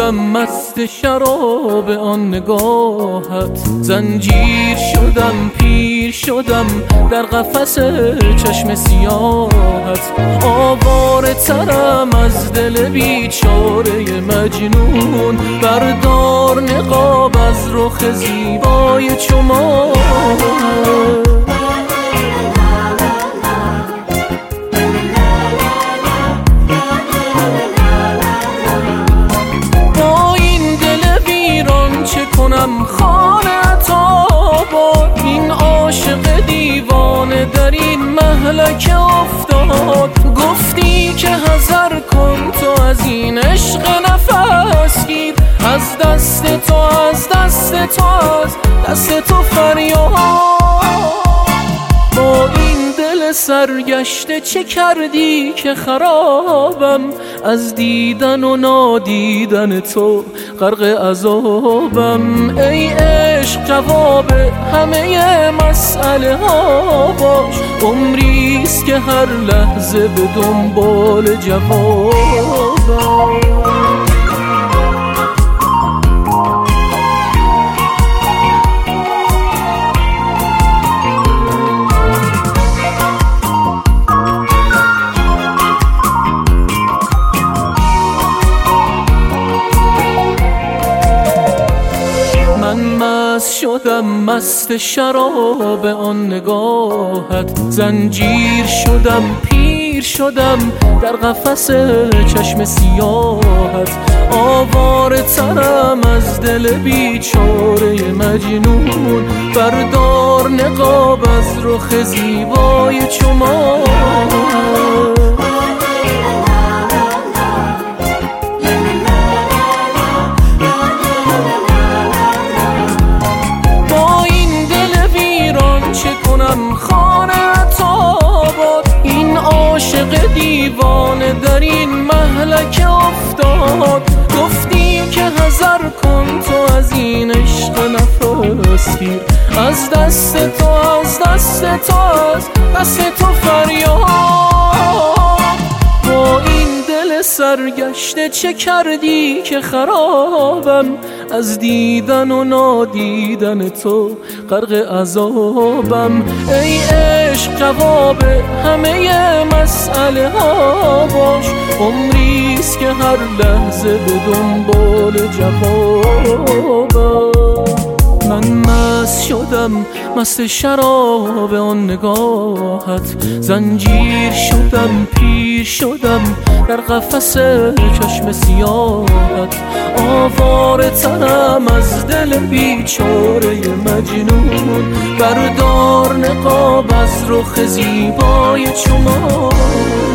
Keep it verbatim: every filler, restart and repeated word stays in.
شدم مست شراب آن نگاهت، زنجیر شدم پیر شدم در قفس چشم سیاهت. آواره ترم از دل بیچاره مجنون، بردار نقاب از رخ زیبای چو ماهت. کنم خانه تا با این عاشق دیوانه در این مهلک افتاد. گفتی که حذر کن تو از این عشق نفس گیر، از دست تو از دست تو از دست تو فریاد. با این دل سرگشته چه کردی که خرابم، از دیدن و نادیدن تو غرق عذابم. ای عشق جواب همه مسئله ها باش، عمریست که هر لحظه به دنبال جوابم. مست شدم مست شراب آن نگاهت، زنجیر شدم پیر شدم در قفس چشم سیاهت. آواره ترم از دل بیچاره مجنون، بردار نقاب از رخ زیبای چو ماهت. خانه تا باد این عاشق دیوانه در این مهلک افتاد. گفتی که حذر کن تو از این عشق نفس گیر، از دست تو از دست تو از دست تو فریاد. با این دل سرگشته چه کردی که خرابم، از دیدن و نادیدن تو غرق عذابم. ای عشق جواب همه مسئله ها باش، عمریست که هر لحظه به دنبال جوابم. من مست شدم مست شراب آن نگاهت، زنجیر شدم پیر شدم در قفس چشم سیاهت. آواره ترم از دل بیچاره مجنون، بردار نقاب از رخ زیبای چو ماه.